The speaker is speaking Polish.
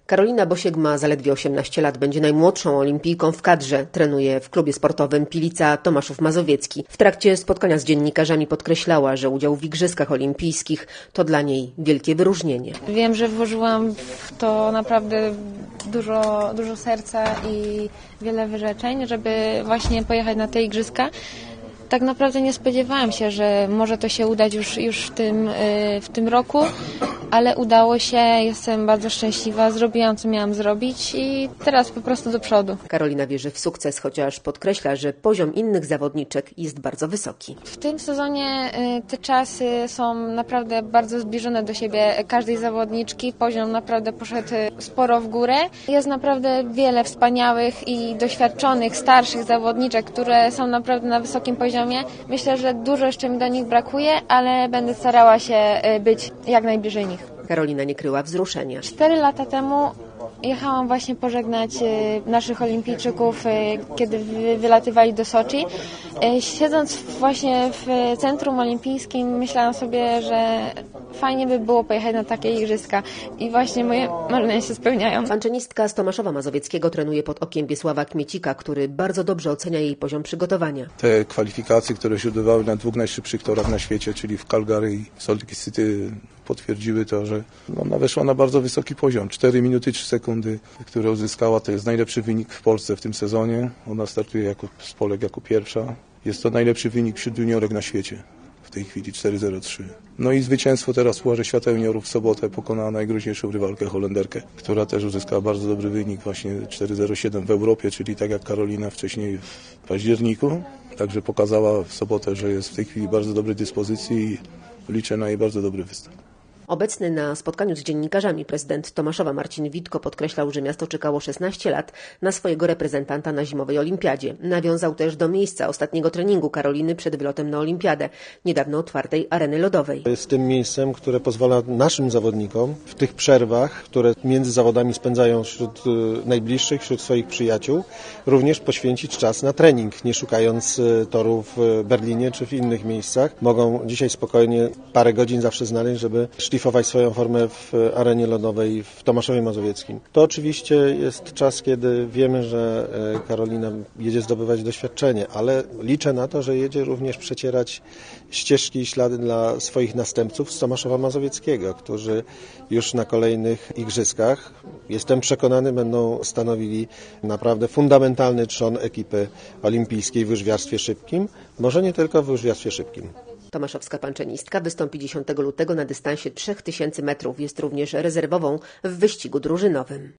Karolina Bosiek ma zaledwie 18 lat, będzie najmłodszą olimpijką w kadrze. Trenuje w klubie sportowym Pilica Tomaszów Mazowiecki. W trakcie spotkania z dziennikarzami podkreślała, że udział w Igrzyskach Olimpijskich to dla niej wielkie wyróżnienie. Wiem, że włożyłam w to naprawdę dużo serca i wiele wyrzeczeń, żeby właśnie pojechać na te Igrzyska. Tak naprawdę nie spodziewałam się, że może to się udać już w tym roku, ale udało się, jestem bardzo szczęśliwa, zrobiłam co miałam zrobić i teraz po prostu do przodu. Karolina wierzy w sukces, chociaż podkreśla, że poziom innych zawodniczek jest bardzo wysoki. W tym sezonie te czasy są naprawdę bardzo zbliżone do siebie każdej zawodniczki. Poziom naprawdę poszedł sporo w górę. Jest naprawdę wiele wspaniałych i doświadczonych, starszych zawodniczek, które są naprawdę na wysokim poziomie. Myślę, że dużo jeszcze mi do nich brakuje, ale będę starała się być jak najbliżej nich. Karolina nie kryła wzruszenia. 4 lata temu jechałam właśnie pożegnać naszych olimpijczyków, kiedy wylatywali do Soczi. Siedząc właśnie w centrum olimpijskim, myślałam sobie, że fajnie by było pojechać na takie igrzyska i właśnie moje marzenia się spełniają. Fanczynistka z Tomaszowa Mazowieckiego trenuje pod okiem Wiesława Kmiecika, który bardzo dobrze ocenia jej poziom przygotowania. Te kwalifikacje, które się odbywały na 2 najszybszych torach na świecie, czyli w Calgary i Salt Lake City, potwierdziły to, że ona weszła na bardzo wysoki poziom. 4 minuty 3 sekundy, które uzyskała, to jest najlepszy wynik w Polsce w tym sezonie. Ona startuje z Polek jako pierwsza. Jest to najlepszy wynik wśród juniorek na świecie. W tej chwili 4:03. No i zwycięstwo teraz w Pucharze Świata Juniorów w sobotę pokonała najgroźniejszą rywalkę Holenderkę, która też uzyskała bardzo dobry wynik, właśnie 4:07 w Europie, czyli tak jak Karolina wcześniej w październiku. Także pokazała w sobotę, że jest w tej chwili bardzo dobrej dyspozycji i liczę na jej bardzo dobry występ. Obecny na spotkaniu z dziennikarzami prezydent Tomaszowa Marcin Witko podkreślał, że miasto czekało 16 lat na swojego reprezentanta na zimowej olimpiadzie. Nawiązał też do miejsca ostatniego treningu Karoliny przed wylotem na olimpiadę, niedawno otwartej areny lodowej. Jest tym miejscem, które pozwala naszym zawodnikom w tych przerwach, które między zawodami spędzają wśród najbliższych, wśród swoich przyjaciół, również poświęcić czas na trening, nie szukając torów w Berlinie czy w innych miejscach. Mogą dzisiaj spokojnie parę godzin zawsze znaleźć, żeby szlifować swoją formę w arenie lodowej w Tomaszowie Mazowieckim. To oczywiście jest czas, kiedy wiemy, że Karolina jedzie zdobywać doświadczenie, ale liczę na to, że jedzie również przecierać ścieżki i ślady dla swoich następców z Tomaszowa Mazowieckiego, którzy już na kolejnych igrzyskach, jestem przekonany, będą stanowili naprawdę fundamentalny trzon ekipy olimpijskiej w łyżwiarstwie szybkim, może nie tylko w łyżwiarstwie szybkim. Tomaszowska panczenistka wystąpi 10 lutego na dystansie 3000 metrów. Jest również rezerwową w wyścigu drużynowym.